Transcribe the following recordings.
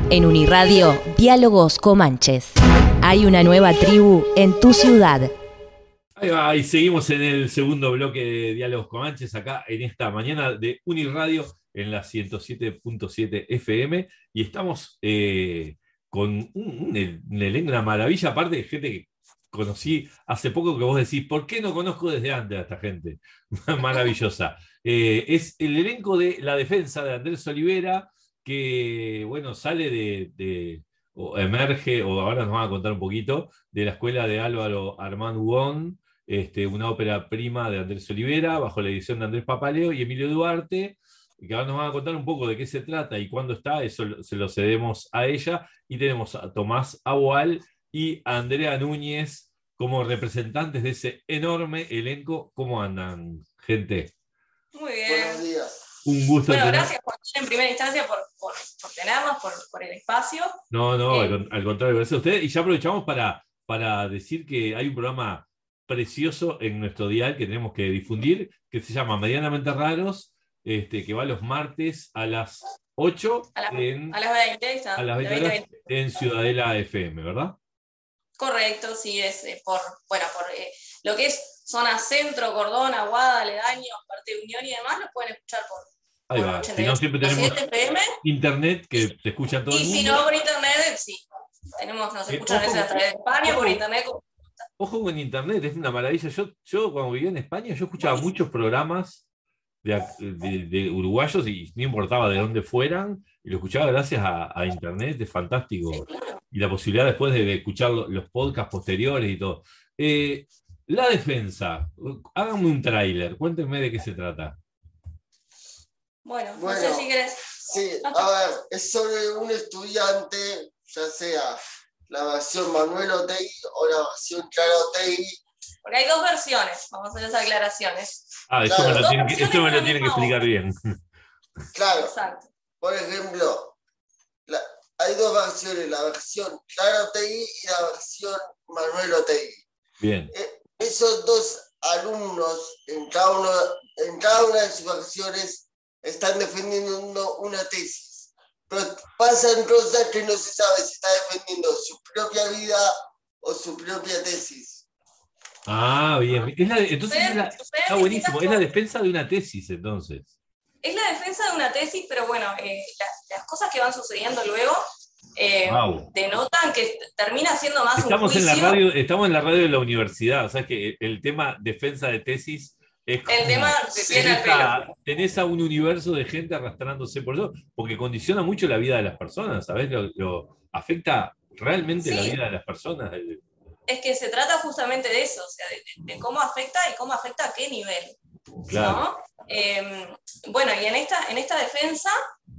En Uniradio, Diálogos Comanches. Hay una nueva tribu en tu ciudad. Ahí va, y seguimos en el segundo bloque de Diálogos Comanches, acá en esta mañana de Uniradio, en la 107.7 FM, y estamos con un elenco, una maravilla, aparte de gente que conocí hace poco, que vos decís, ¿por qué no conozco desde antes a esta gente? Maravillosa. Es el elenco de La Defensa de Andrés Olivera, que, bueno, sale o emerge, o ahora nos van a contar un poquito, de la escuela de Álvaro Armand Hugon, una ópera prima de Andrés Olivera, bajo la edición de Andrés Papaleo y Emilio Duarte, que ahora nos van a contar un poco de qué se trata y cuándo está, eso se lo cedemos a ella. Y tenemos a Tomás Aboal y a Andrea Núñez como representantes de ese enorme elenco. ¿Cómo andan, gente? Muy bien. Buenos días. Un gusto. Bueno, gracias en primera instancia por tenernos, por el espacio. No, al contrario, gracias a ustedes. Y ya aprovechamos para decir que hay un programa precioso en nuestro dial que tenemos que difundir, que se llama Medianamente Raros, que va los martes a las 8 a las 20, a las 20 horas en Ciudadela FM, ¿verdad? Correcto, sí, es por lo que es zona centro, Cordón, Aguada, aledaños, parte de Unión y demás, lo pueden escuchar por ahí va. Si no, siempre tenemos internet que te escucha todo el mundo. Y si no, por internet, sí. Nos escuchan a veces a través de España, por internet. Ojo con internet, es una maravilla. Yo cuando vivía en España, yo escuchaba muchos programas de uruguayos y no importaba de dónde fueran, y lo escuchaba gracias a internet, es fantástico. Sí, claro. Y la posibilidad después de escuchar los podcasts posteriores y todo. La Defensa, háganme un tráiler, cuéntenme de qué se trata. Bueno, no sé si querés. Sí, a ver, es sobre un estudiante, ya sea la versión Manuel Otegui o la versión Clara Otegui. Porque hay dos versiones, vamos a hacer esas aclaraciones. Eso claro, me lo tienen que explicar bien. Claro. Exacto. Por ejemplo, hay dos versiones, la versión Clara Otegui y la versión Manuel Otegui. Bien. Esos dos alumnos, en cada una de sus versiones, están defendiendo una tesis. Pero pasan cosas que no se sabe si está defendiendo su propia vida o su propia tesis. Ah, bien. Está buenísimo. Es la defensa de una tesis, entonces. Es la defensa de una tesis, pero bueno, las cosas que van sucediendo luego denotan que termina siendo más un juicio. Estamos en la radio de la universidad, o sea que el tema defensa de tesis es como, el tema tenés a un universo de gente arrastrándose por eso, porque condiciona mucho la vida de las personas, ¿sabés? Lo afecta realmente la vida de las personas. Es que se trata justamente de eso, o sea, de cómo afecta y cómo afecta a qué nivel. Claro. ¿No? Bueno, y en esta defensa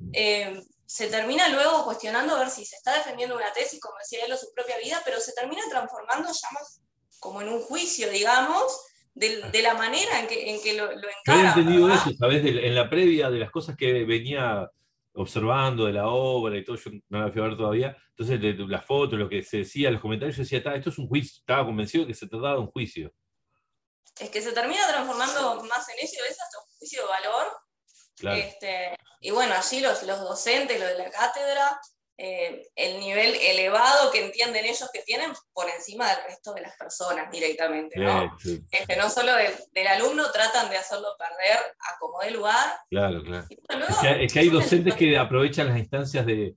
se termina luego cuestionando a ver si se está defendiendo una tesis, como decía él, o su propia vida, pero se termina transformando ya más como en un juicio, digamos, de la manera en que lo encara. Yo había entendido eso, ¿sabes? En la previa de las cosas que venía observando de la obra y todo, yo no la fui a ver todavía, entonces de las fotos, lo que se decía, los comentarios, yo decía, esto es un juicio, estaba convencido de que se trataba de un juicio. Es que se termina transformando más en eso, es hasta un juicio de valor. Claro. Y bueno, allí los docentes, los de la cátedra, el nivel elevado que entienden ellos que tienen por encima del resto de las personas directamente, ¿no? Sí. No solo del alumno tratan de hacerlo perder a como dé lugar. Claro. Bueno, es que hay docentes que aprovechan las instancias de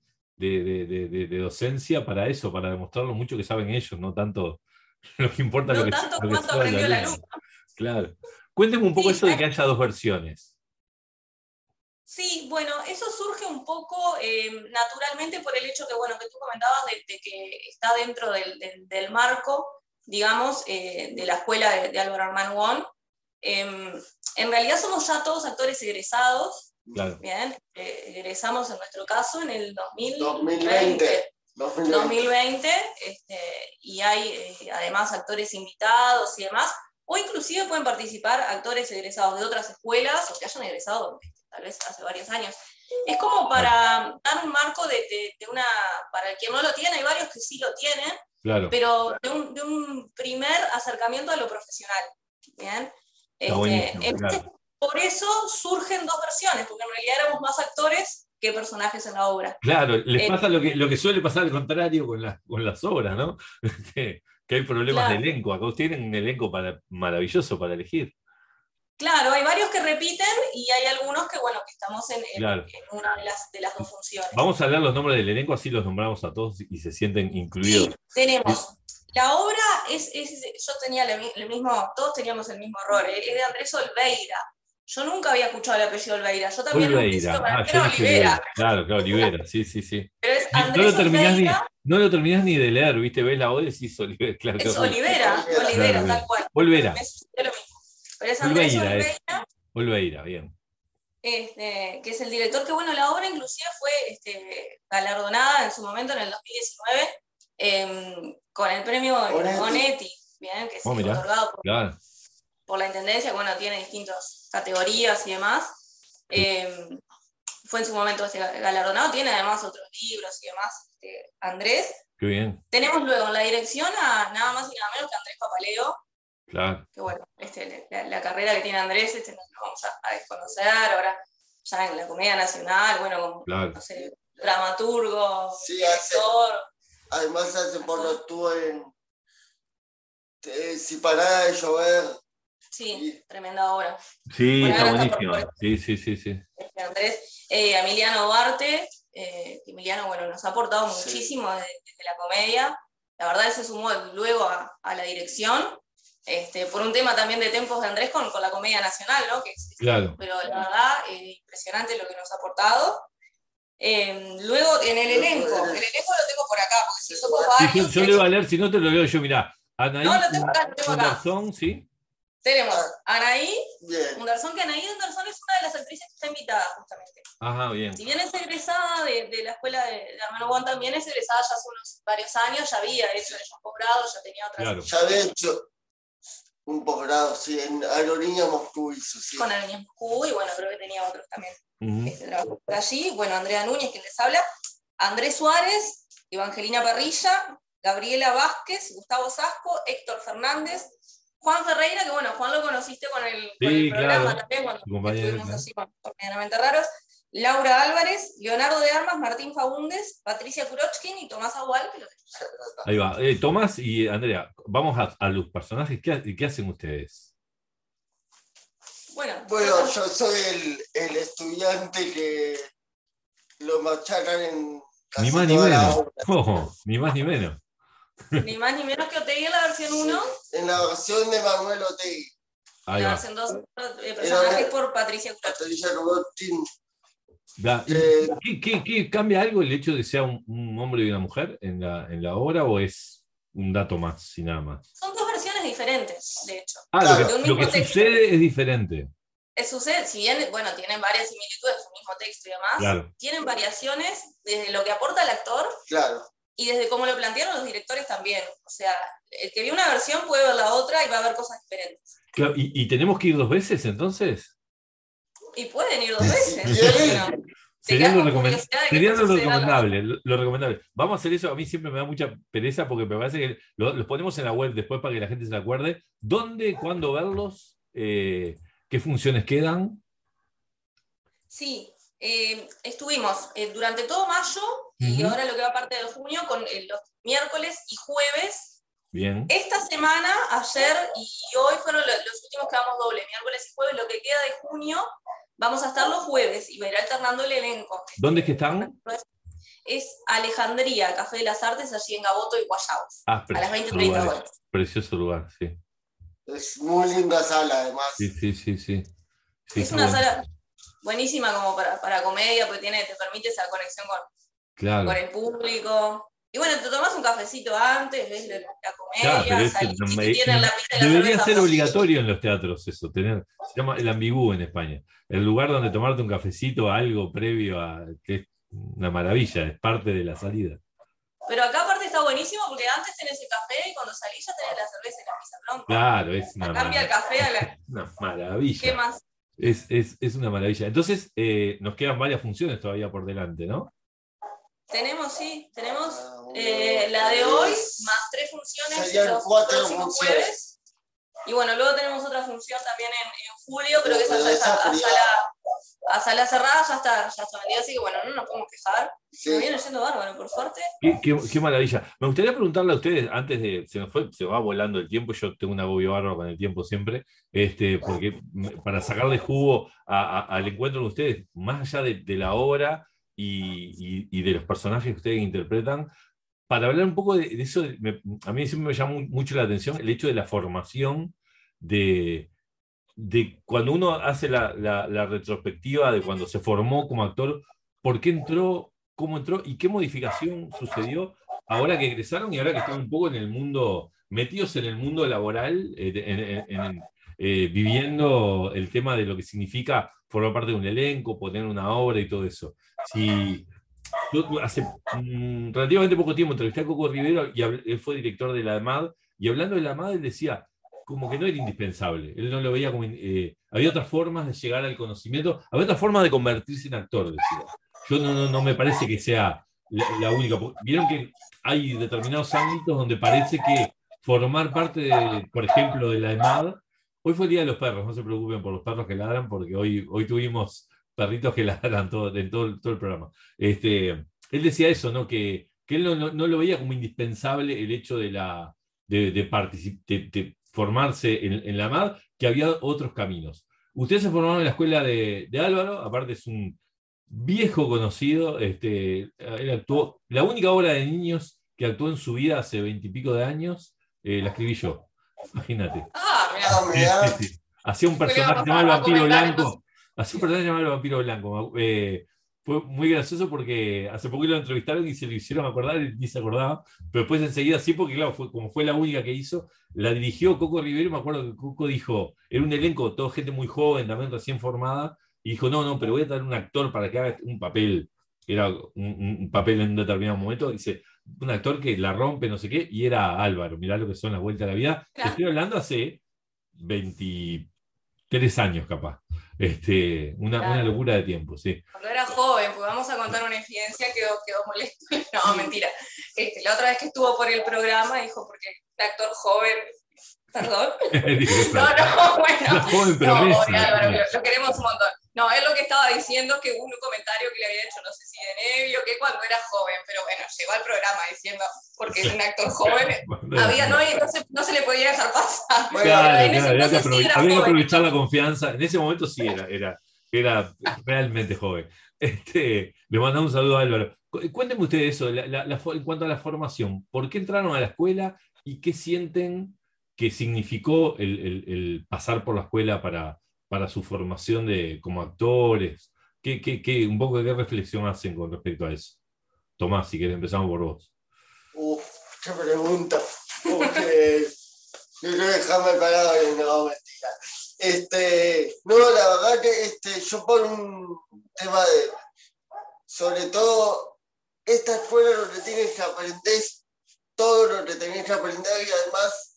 docencia para eso, para demostrar lo mucho que saben ellos, no tanto lo que importa no lo que tanto lo que cuánto aprendió el alumno. Claro. Cuénteme un poco eso de que haya dos versiones. Sí, bueno, eso surge un poco naturalmente por el hecho que tú comentabas de que está dentro del marco, digamos, de la escuela de Álvaro Armand Hugon. En realidad somos ya todos actores egresados. Claro. Bien, egresamos en nuestro caso en el 2020. Y hay además actores invitados y demás, o inclusive pueden participar actores egresados de otras escuelas o que hayan egresado tal vez hace varios años. Es como para dar un marco para el que no lo tiene, hay varios que sí lo tienen, claro, pero de un primer acercamiento a lo profesional. ¿Bien? Está buenísimo, claro. Por eso surgen dos versiones, porque en realidad éramos más actores qué personajes en la obra. Claro, les pasa lo que suele pasar al contrario con las obras, ¿no? Que hay problemas de elenco. Acá ustedes tienen un elenco maravilloso para elegir. Claro, hay varios que repiten y hay algunos que, bueno, que estamos en una de las dos funciones. Vamos a hablar los nombres del elenco, así los nombramos a todos y se sienten incluidos. Sí, tenemos. La obra yo tenía el mismo, todos teníamos el mismo error, es de Andrés Olveira. Yo nunca había escuchado el apellido Olveira. Yo también Olveira. Era Olivera. Claro, Olivera, sí. Pero es Andrés Olveira. No lo terminás ni de leer, ¿viste? Ves la O y decís Olivera. Claro, es Olivera, claro, tal cual. Olvera. Me sucedió lo mismo. Pero es Andrés Olveira. Olveira, bien. Que es el director, que bueno, la obra inclusive fue galardonada en su momento, en el 2019, con el premio Onetti, bien, que es otorgado por la Intendencia, que bueno, tiene distintas categorías y demás. Fue en su momento galardonado, tiene además otros libros y demás, Andrés. Qué bien. Tenemos luego en la dirección a nada más y nada menos que Andrés Papaleo. Claro. Que bueno, la carrera que tiene Andrés no vamos a desconocer, ahora ya en la Comedia Nacional, bueno, como, no sé, dramaturgo, director. Además hace poco estuvo en Si parara de llover. Sí, tremenda obra. Sí, bueno, está buenísimo. Sí. Andrés, Emiliano Duarte, Emiliano, bueno, nos ha aportado muchísimo desde la comedia. La verdad, él se sumó luego a la dirección. Por un tema también de tiempos de Andrés con la Comedia Nacional, ¿no? Claro. Pero la verdad, impresionante lo que nos ha aportado. Luego, en el elenco lo tengo por acá, porque si somos varios... Yo le voy a leer, si no te lo leo yo, mirá. Anaí, no, lo tengo acá. Fundarzón, ¿sí? Tenemos Anaí Fundarzón, que Anaí Fundarzón es una de las actrices que está invitada, justamente. Ajá, bien. Si bien es egresada de la escuela de Hermano Juan, también es egresada ya hace unos varios años, ya había hecho posgrado, ya tenía otras... Claro. Ya había hecho un posgrado, sí, en Aerolínea Moscú hizo, sí. Con Aerolínea Moscú, y bueno, creo que tenía otros también. Por allí, bueno, Andrea Núñez, quien les habla, Andrés Suárez, Evangelina Parrilla, Gabriela Vázquez, Gustavo Sasco, Héctor Fernández, Juan Ferreira, que bueno, Juan lo conociste con el programa también, cuando estuvimos así con Medianamente Raros, Laura Álvarez, Leonardo de Armas, Martín Faúndez, Patricia Kurochkin y Tomás Agual, que lo tenemos. Ahí va. Tomás y Andrea, vamos a los personajes. ¿Qué hacen ustedes? Bueno, yo soy el estudiante que lo machacan en casi ni más ni menos. Ni más ni menos. Ni más ni menos que Otegui en la versión 1. En la versión de Manuel Otegui. En la versión 2, personajes por Patricia Kurochkin. ¿Qué cambia algo el hecho de que sea un hombre y una mujer en la obra, o es un dato más y nada más? Son dos versiones diferentes, de hecho. Lo que sucede es diferente. Sucede, si bien, bueno, tienen varias similitudes, el mismo texto y demás, tienen variaciones desde lo que aporta el actor y desde cómo lo plantearon los directores también. O sea, el que vio una versión puede ver la otra y va a ver cosas diferentes. Claro, ¿y tenemos que ir 2 veces entonces? Y pueden ir 2 veces. Sería lo recomendable. Vamos a hacer eso. A mí siempre me da mucha pereza porque me parece que los ponemos en la web después para que la gente se acuerde. ¿Dónde, cuándo verlos? ¿Qué funciones quedan? Sí, estuvimos durante todo mayo y ahora lo que va parte de junio con los miércoles y jueves. Bien. Esta semana, ayer y hoy fueron los últimos que vamos doble, miércoles y jueves. Lo que queda de junio vamos a estar los jueves y va a ir alternando el elenco. ¿Dónde es que están? Es Alejandría, Café de las Artes, allí en Gaboto y Guayabos. A las 20:30 horas. Precioso lugar, sí. Es muy linda sala, además. Sí. Es una sala buenísima como para comedia, porque te permite esa conexión con el público. Y bueno, te tomás un cafecito antes, ves la comedia, salís, y tienen la pizza y la debería cerveza ser obligatorio en los teatros eso, se llama el ambigú en España. El lugar donde tomarte un cafecito, algo previo que es una maravilla, es parte de la salida. Pero acá aparte está buenísimo porque antes tenés el café y cuando salís ya tenés la cerveza y la pizza pronta. Claro, es una maravilla. Cambia el café a la... Una maravilla. ¿Qué más? Es una maravilla. Entonces, nos quedan varias funciones todavía por delante, ¿no? Tenemos la de hoy, más 3 funciones los 4 próximos jueves. Y bueno, luego tenemos otra función también en julio, pero que esa ya es a a sala cerrada ya está vendido, así que bueno, no nos podemos quejar. Sí. Me viene yendo bárbaro, por suerte. Qué maravilla. Me gustaría preguntarle a ustedes, antes de. Se va volando el tiempo, yo tengo una agobio bárbaro con el tiempo siempre, porque para sacarle jugo al encuentro con ustedes, más allá de la obra y de los personajes que ustedes interpretan, para hablar un poco de eso, a mí siempre me llama mucho la atención el hecho de la formación de cuando uno hace la retrospectiva de cuando se formó como actor, por qué entró, cómo entró y qué modificación sucedió ahora que egresaron y ahora que están un poco en el mundo, metidos en el mundo laboral, viviendo el tema de lo que significa formar parte de un elenco, poner una obra y todo eso. Si, yo hace relativamente poco tiempo entrevisté a Coco Rivero y él fue director de la AMAD, y hablando de la AMAD él decía como que no era indispensable, él no lo veía como... había otras formas de llegar al conocimiento, había otras formas de convertirse en actor, decía. Yo no me parece que sea la única. Vieron que hay determinados ámbitos donde parece que formar parte, por ejemplo, de la EMAD, hoy fue el Día de los Perros, no se preocupen por los perros que ladran, porque hoy tuvimos perritos que ladran en todo el programa. Él decía eso, ¿no? Que él no lo veía como indispensable el hecho de formarse en la AMAD, que había otros caminos. Ustedes se formaron en la escuela de Álvaro, aparte es un viejo conocido, él actuó, la única obra de niños que actuó en su vida hace 20 y pico de años, la escribí yo, imagínate. Mirá. Sí. Hacía un personaje llamado el Vampiro Blanco, fue muy gracioso porque hace poco lo entrevistaron y se lo hicieron acordar y ni se acordaba, pero después enseguida sí, porque claro, como fue la única que hizo, la dirigió Coco Rivero. Me acuerdo que Coco dijo, era un elenco, toda gente muy joven, también recién formada, y dijo, no, pero voy a traer un actor para que haga un papel, era un papel en un determinado momento, dice, un actor que la rompe, no sé qué, y era Álvaro, mirá lo que son las vueltas de la vida. Claro. Te estoy hablando hace 23 años capaz. Una locura de tiempo, sí. Cuando era joven, pues vamos a contar una infidencia, quedó molesto. No, mentira. La otra vez que estuvo por el programa dijo, porque el actor joven, perdón. Bueno. Joven, pero no, pobre Álvaro, lo queremos un montón. No, él lo que estaba diciendo que hubo un comentario que le había hecho, no sé si de Nevio, que cuando era joven, pero bueno, llegó al programa diciendo, porque es un actor joven, no se le podía dejar pasar. Había que aprovechar la confianza. En ese momento sí era realmente joven. Le mandamos un saludo a Álvaro. Cuéntenme ustedes eso, en cuanto a la formación. ¿Por qué entraron a la escuela y qué sienten que significó el pasar por la escuela para su formación como actores? Un poco de qué reflexión hacen con respecto a eso? Tomás, si querés, empezamos por vos. Qué pregunta. Porque yo quiero dejarme parado y no, mentira. No, la verdad que yo por un tema de, sobre todo, esta escuela donde tienes que aprender todo lo que tenés que aprender, y además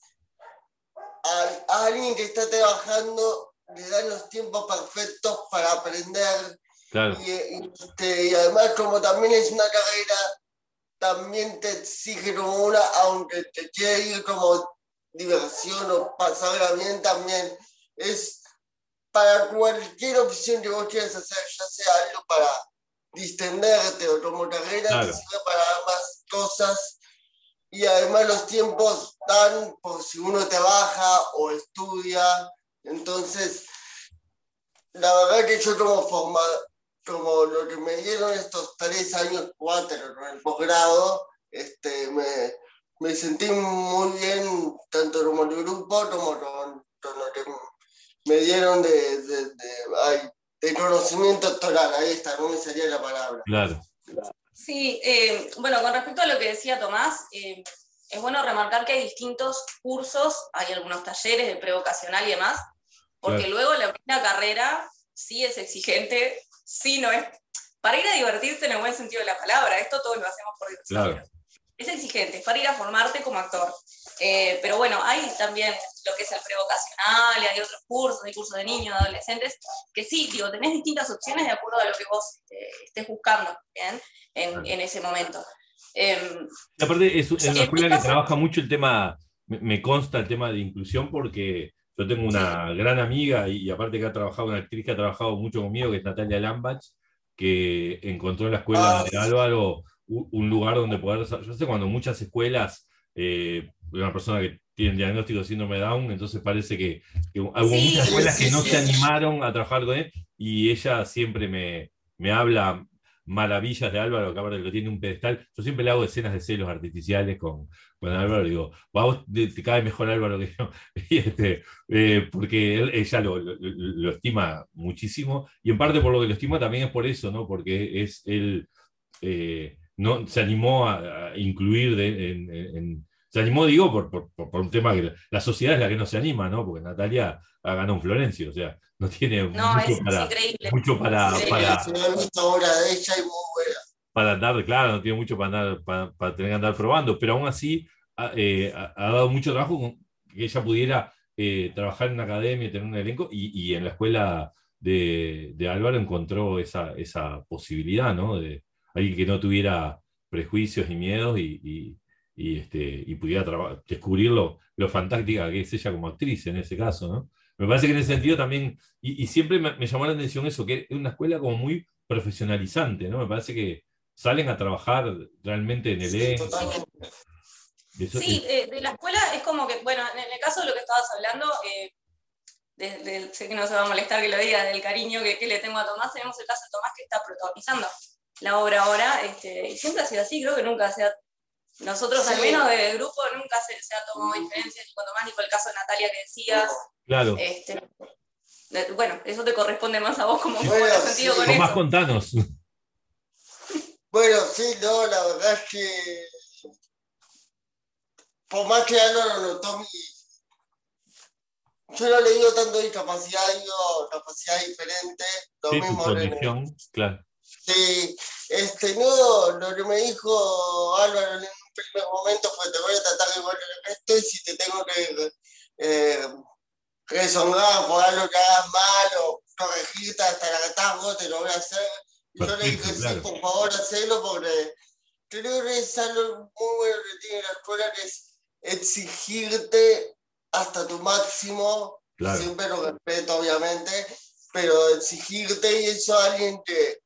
a alguien que está trabajando le dan los tiempos perfectos para aprender. Claro. Y además, como también es una carrera, también te exige como aunque te quiera ir como diversión o pasarla bien, también es para cualquier opción que vos quieras hacer, ya sea algo para distenderte o como carrera, claro, te sirve para más cosas. Y además los tiempos dan por si uno trabaja o estudia. Entonces, la verdad que yo como lo que me dieron estos 3 años, 4 con el posgrado, me sentí muy bien, tanto como el grupo como con lo que me dieron de conocimiento doctoral. Ahí está, no me salía la palabra. Claro. Sí, bueno, con respecto a lo que decía Tomás, es bueno remarcar que hay distintos cursos, hay algunos talleres de prevocacional y demás, porque claro, luego la carrera sí es exigente, sí no es, para ir a divertirte en el buen sentido de la palabra, esto todos lo hacemos por diversión. Claro. Es exigente, es para ir a formarte como actor. Pero bueno, hay también lo que es el prevocacional, y hay otros cursos, hay cursos de niños, de adolescentes, que sí, tenés distintas opciones de acuerdo a lo que vos estés buscando, ¿bien? En ese momento. Aparte, es una escuela que trabaja mucho el tema, me consta el tema de inclusión, porque Yo tengo una gran amiga y aparte que ha trabajado, una actriz que ha trabajado mucho conmigo, que es Natalia Lambach, que encontró en la escuela de Álvaro un lugar donde poder... Yo sé cuando muchas escuelas, una persona que tiene diagnóstico de síndrome de Down, entonces parece que hubo muchas escuelas que no se animaron a trabajar con él, y ella siempre me habla maravillas de Álvaro, que ahora lo tiene un pedestal. Yo siempre le hago escenas de celos artificiales con Álvaro, digo, vos te cae mejor Álvaro que yo, porque ella lo estima muchísimo, y en parte por lo que lo estima también es por eso, ¿no? Porque él no, se animó a incluir se animó, digo, por un tema que la sociedad es la que no se anima, ¿no? Porque Natalia ha ganado un Florencio, o sea, no tiene mucho para dar, claro, no tiene mucho para tener que andar probando, pero aún así ha dado mucho trabajo con que ella pudiera trabajar en una academia, tener un elenco, y en la escuela de Álvaro encontró esa posibilidad, ¿no? De alguien que no tuviera prejuicios ni miedos y pudiera descubrir lo fantástica que es ella como actriz en ese caso, ¿no? Me parece que en ese sentido también, y siempre me llamó la atención eso, que es una escuela como muy profesionalizante, ¿no? Me parece que salen a trabajar realmente en el elenco. Sí, de la escuela es como que, bueno, en el caso de lo que estabas hablando, sé que no se va a molestar que lo diga, del cariño que le tengo a Tomás, tenemos el caso de Tomás que está protagonizando la obra ahora, y siempre ha sido así, creo que nunca se ha... Nosotros, al menos del grupo, nunca se ha tomado diferencias ni con Tomás ni con el caso de Natalia que decías. Claro. Bueno, eso te corresponde más a vos como sentido con eso. Tomás, contanos. Bueno, sí, no, la verdad es que por más que ya no lo notó, yo no le digo tanto discapacidad, digo capacidad diferente, lo mismo. Condición, claro. Sí, no, lo que me dijo Álvaro en un primer momento fue: te voy a tratar igual que el resto, y si te tengo que rezongar por algo que hagas mal o corregirte hasta la catástrofe, te lo voy a hacer. Y yo le dije, claro, sí, por favor, hacelo, porque creo que es algo muy bueno que tiene la escuela, que es exigirte hasta tu máximo, claro, siempre lo respeto, obviamente, pero exigirte, y eso a alguien que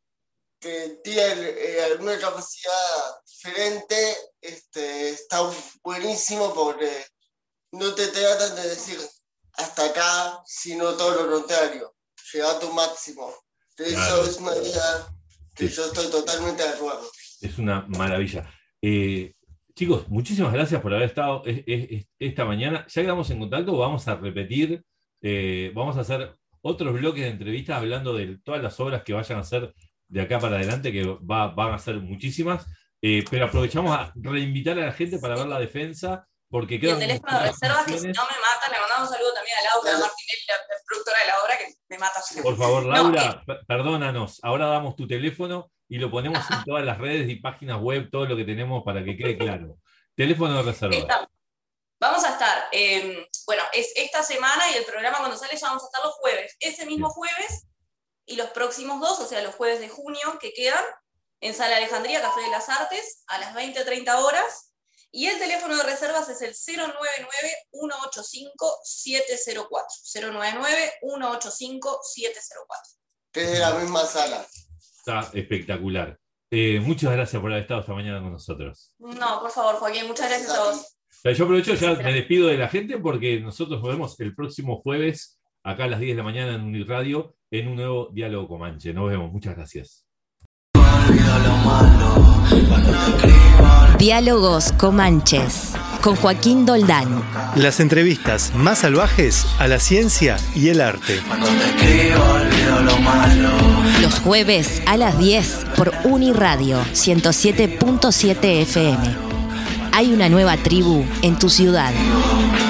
tiene alguna capacidad diferente, está buenísimo, porque no te tratan de decir hasta acá, sino todo lo contrario, llegar a tu máximo. Eso, claro, es una idea que yo estoy totalmente de acuerdo. Es una maravilla. Chicos, muchísimas gracias por haber estado esta mañana. Ya quedamos en contacto, vamos a repetir, vamos a hacer otros bloques de entrevistas hablando de todas las obras que vayan a hacer de acá para adelante, que van a ser muchísimas, pero aprovechamos a reinvitar a la gente para ver La Defensa, porque quedan... Y el teléfono de reservas, que si no me matan, le mandamos un saludo también a Laura Martinelli, la productora de la obra, que me mata. Por favor, Laura, perdónanos, ahora damos tu teléfono y lo ponemos en todas las redes y páginas web, todo lo que tenemos para que quede claro. Teléfono de reserva. Vamos a estar, es esta semana, y el programa cuando sale ya vamos a estar los jueves. Ese mismo jueves y los próximos 2, o sea, los jueves de junio que quedan, en Sala Alejandría, Café de las Artes, a las 20:30 horas. Y el teléfono de reservas es el 099-185-704. 099-185-704. Que es de la misma sala. Está espectacular. Muchas gracias por haber estado esta mañana con nosotros. No, por favor, Joaquín, muchas gracias a vos. Yo aprovecho, ya me despido de la gente, porque nosotros nos vemos el próximo jueves, acá a las 10 de la mañana en Uniradio, en un nuevo Diálogo Comanche. Nos vemos, muchas gracias. Diálogos Comanches con Joaquín Doldán. Las entrevistas más salvajes a la ciencia y el arte. Los jueves a las 10 por Uniradio 107.7 FM. Hay una nueva tribu en tu ciudad.